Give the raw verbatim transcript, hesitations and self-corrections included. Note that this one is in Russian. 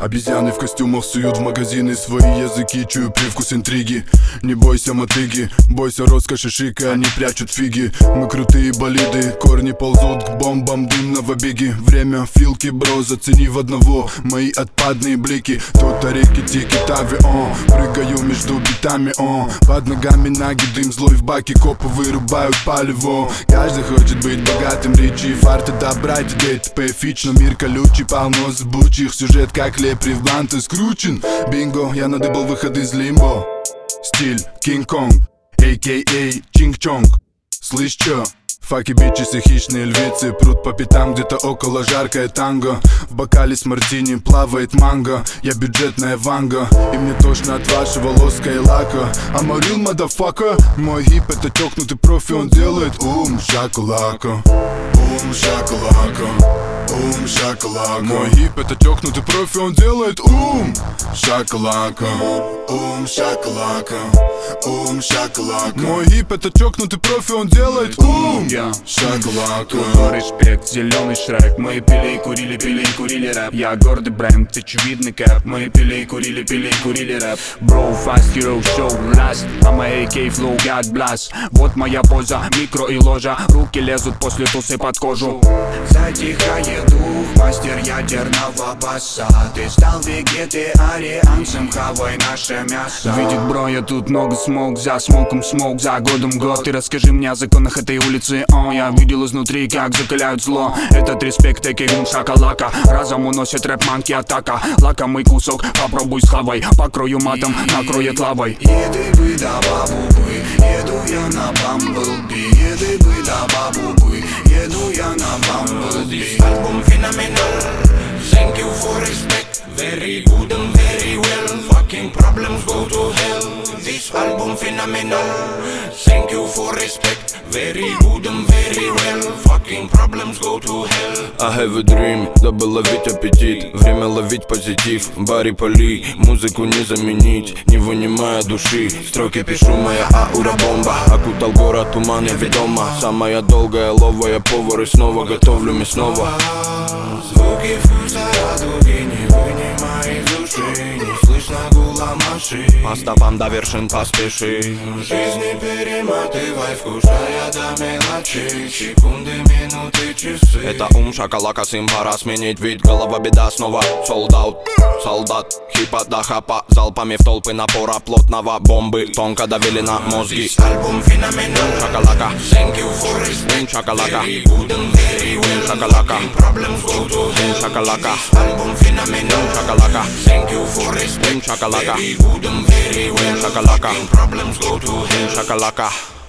Обезьяны в костюмах суют в магазины свои языки, чую привкус интриги. Не бойся мотыги, бойся роскоши шика, они прячут фиги. Мы крутые болиды, корни ползут к бомбам дымного беги. Время филки, бро, зацени в одного мои отпадные блики. Тут реки тики тави, о, прыгаю между битами, о. Под ногами наги, дым злой в баке, копы вырубают палево. Каждый хочет быть богатым, речи, фарты добра, деть поэфично. Мир колючий, полно зыбучих, сюжет как лепри в бланты скручен. Бинго, я надыбал выход из лимбо. Стиль Кинг-Конг, а ка а Чинг-Чонг. Слышь, чё? Факи, бичесы, хищные львицы прут по пятам, где-то около жаркое танго. В бокале с мартини плавает манго. Я бюджетная ванга, и мне тошно от вашего лоска и лака. I'm a real motherfucker. Мой гип это чокнутый профи, он делает ум шакалака. Ум шакалака. Ум шакалака. Мой гип это чокнутый профи, он делает ум шакалака. Ум шакалака. Ум шакалака. Мой гип это чокнутый профи, он делает ум шакалака. Респект, зеленый шрек. Мы пили и курили, пили и курили рэп. Я гордый бренд, очевидный кэп. Мы пили и курили, пили и курили рэп. Bro, fast hero show last. А мои эй кей flow God blast. Вот моя поза, микро и ложа. Руки лезут после тусы под кожу. Затихает дух, мастер ядерного баса. Ты стал вегетарианцем, хавай наше мясо. Видит бро, я тут много смог. За смоком смог, за годом год. Ты расскажи мне о законах этой улицы. О, я видел изнутри, как закаляют зло. Этот респект, а ка а шакалака. Разом уносит рэп манки атака. Лакомый кусок, попробуй с хавой. Покрою матом, накроет лавой. Еды бы да бабу бы, еду я на Бамблби. Еды бы да бабу бы, еду я на Бамблби. Album phenomenal, thank you for respect. Very good and very well. Fucking problems go to hell. This album phenomenal, thank you for respect. Very good and very well. Fucking problems go to hell. I have a dream, дабы ловить аппетит. Время ловить позитив, Барри Поли. Музыку не заменить, не вынимая души. Строки пишу, моя аура бомба. Окутал город туман, я ведома. Самая долгая ловая повар. И снова готовлю мясного. Звуки вкуса радуги не вынимай из души. Не слышно гула машин. По стопам до вершин поспеши. Жизни перематывай, вкушая до мелочей. Секунды, минуты, часы. Это ум шакалака, сим пора сменить вид. Голова беда снова, солдат, солдат. Хипа да хапа, залпами в толпы напора плотного. Бомбы тонко давили на мозги. Альбом феноменал, шакалака. Thank you for respect. Шакалака. Very good and very well. Шакалака. Problems go to hell. Шакалака. Альбом феноменал, Шакалака. Thank you for respect. Шакалака. Very good and very well. Шакалака. Problems go to hell. Шакалака.